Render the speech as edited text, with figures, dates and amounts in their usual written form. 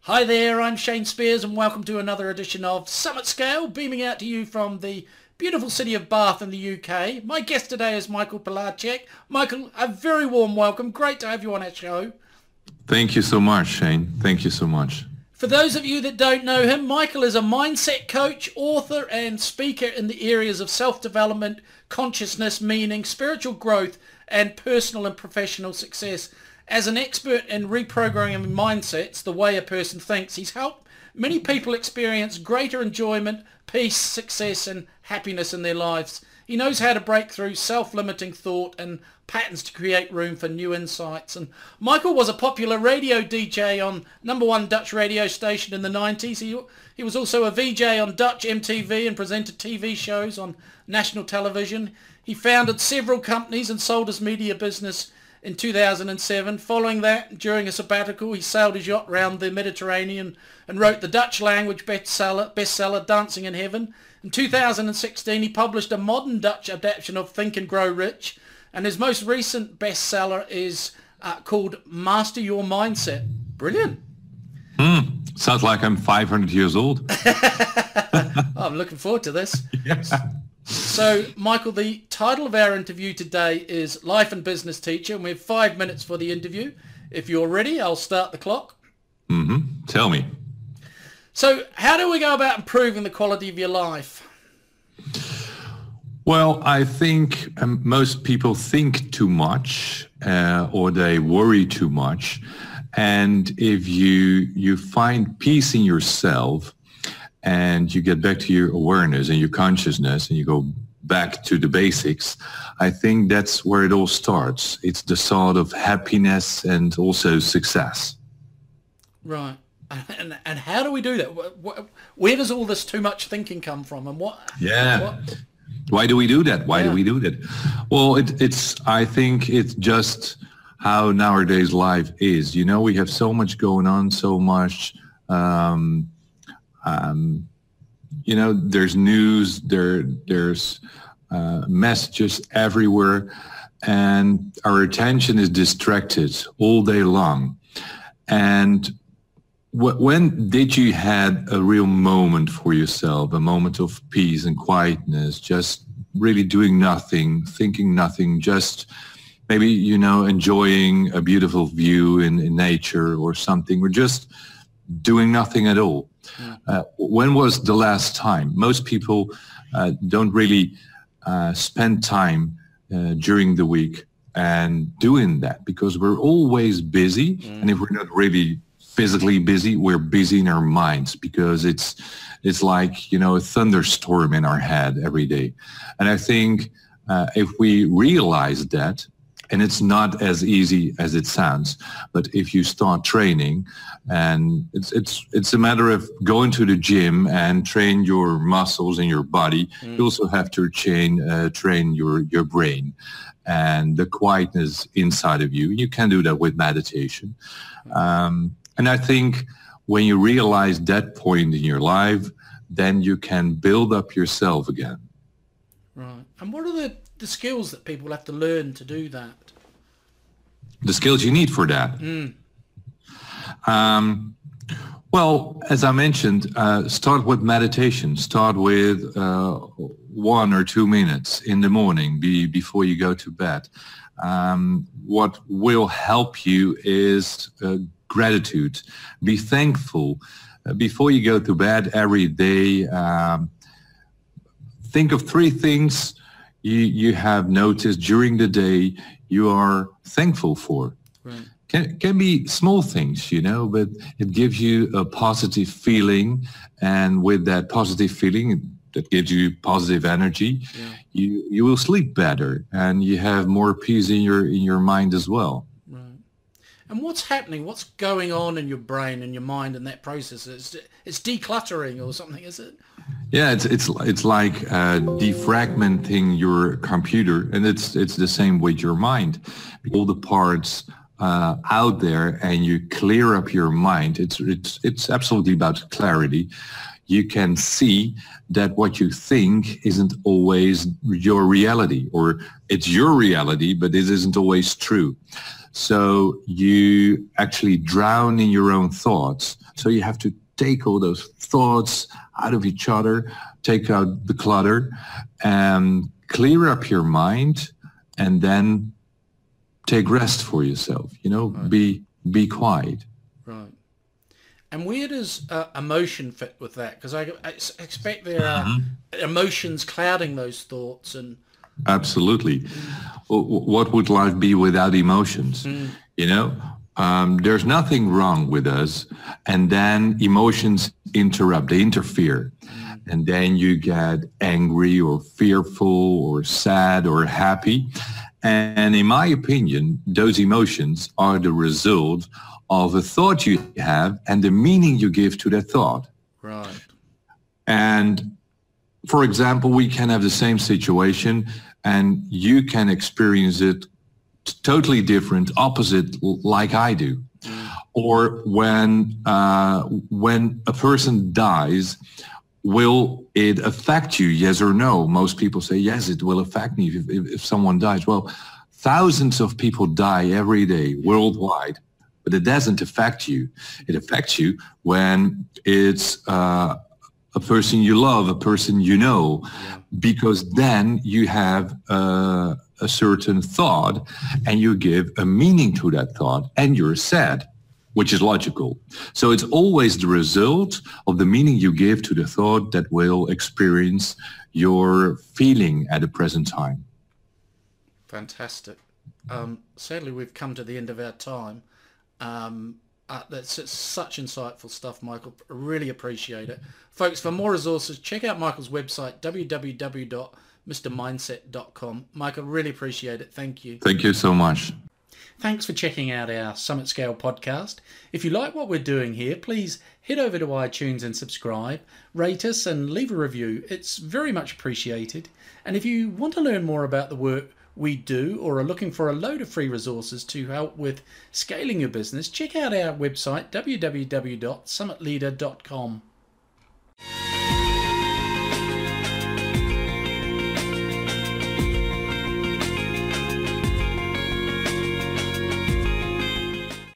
Hi there, I'm Shane Spears and welcome to another edition of Summit Scale, beaming out to you from the beautiful city of Bath in the UK. My guest today is Michael Pilarczyk. Michael, a very warm welcome. Great to have you on our show. Thank you so much, Shane. Thank you so much. For those of you that don't know him, Michael is a mindset coach, author and speaker in the areas of self-development, consciousness, meaning, spiritual growth and personal and professional success. As an expert in reprogramming mindsets, the way a person thinks, he's helped many people experience greater enjoyment, peace, success and happiness in their lives. He knows how to break through self-limiting thought and patterns to create room for new insights. And Michael was a popular radio DJ on #1 Dutch radio station in the 90s. He was also a VJ on Dutch MTV and presented TV shows on national television. He founded several companies and sold his media business in 2007. Following that, during a sabbatical, he sailed his yacht round the Mediterranean and wrote the Dutch language bestseller Dancing in Heaven. In 2016, he published a modern Dutch adaptation of Think and Grow Rich, and his most recent bestseller is called Master Your Mindset. Brilliant. Sounds like I'm 500 years old. I'm looking forward to this. Yes. So, Michael, the title of our interview today is Life and Business Teacher, and we have 5 minutes for the interview. If you're ready, I'll start the clock. Tell me. So, how do we go about improving the quality of your life? Well, I think most people think too much or they worry too much. And if you find peace in yourself, and you get back to your awareness and your consciousness and you go back to the basics, I think that's where it all starts. It's the sort of happiness and also success. Right. And how do we do that? Where does all this too much thinking come from? And what? Why do we do that? Why do we do that? Well, I think it's just how nowadays life is. You know, we have so much going on, so much you know, there's news, there's messages everywhere, and our attention is distracted all day long. And when did you had a real moment for yourself, a moment of peace and quietness, just really doing nothing, thinking nothing, just maybe, you know, enjoying a beautiful view in nature or something, or just doing nothing at all? When was the last time? Most people don't really spend time during the week and doing that because we're always busy. And if we're not really physically busy, we're busy in our minds because it's like, you know, a thunderstorm in our head every day. And I think if we realize that, and it's not as easy as it sounds, but if you start training, and it's a matter of going to the gym and train your muscles and your body, you also have to train your brain and the quietness inside of you. You can do that with meditation. And I think when you realize that point in your life, then you can build up yourself again. Right. And what are the skills that people have to learn to do that? The skills you need for that? Well, as I mentioned, start with meditation. Start with 1 or 2 minutes in the morning before you go to bed. What will help you is gratitude. Be thankful. Before you go to bed every day, think of 3 things you have noticed during the day you are thankful for. Right. Can be small things, you know, but it gives you a positive feeling, and with that positive feeling that gives you positive energy, you will sleep better and you have more peace in your mind as well. Right. And what's happening? What's going on in your brain and your mind in that process? It's decluttering or something, is it? Yeah, it's like defragmenting your computer, and it's the same with your mind. All the parts out there, and you clear up your mind. It's absolutely about clarity. You can see that what you think isn't always your reality, or it's your reality, but it isn't always true. So you actually drown in your own thoughts. So you have to take all those thoughts out of each other, take out the clutter, and clear up your mind, and then take rest for yourself. Right. Be quiet. Right. And where does emotion fit with that? Because I expect there are emotions clouding those thoughts. And absolutely. What would life be without emotions? There's nothing wrong with us, and then emotions interrupt, they interfere. And then you get angry or fearful or sad or happy. And in my opinion, those emotions are the result of a thought you have and the meaning you give to that thought. Right. And for example, we can have the same situation and you can experience it totally different, opposite, like I do. Or when a person dies, will it affect you, yes or no? Most people say, yes, it will affect me if someone dies. Well, thousands of people die every day worldwide, but it doesn't affect you. It affects you when it's a person you love, a person you know, because then you have a certain thought and you give a meaning to that thought and you're sad, which is logical. So it's always the result of the meaning you give to the thought that will experience your feeling at the present time. Fantastic. Sadly, we've come to the end of our time. That's such insightful stuff, Michael. Really appreciate it. Folks, for more resources, check out Michael's website, www.mrmindset.com. Michael, really appreciate it. Thank you. Thank you so much. Thanks for checking out our Summit Scale podcast. If you like what we're doing here, please head over to iTunes and subscribe, rate us and leave a review. It's very much appreciated. And if you want to learn more about the work we do or are looking for a load of free resources to help with scaling your business, check out our website, www.summitleader.com.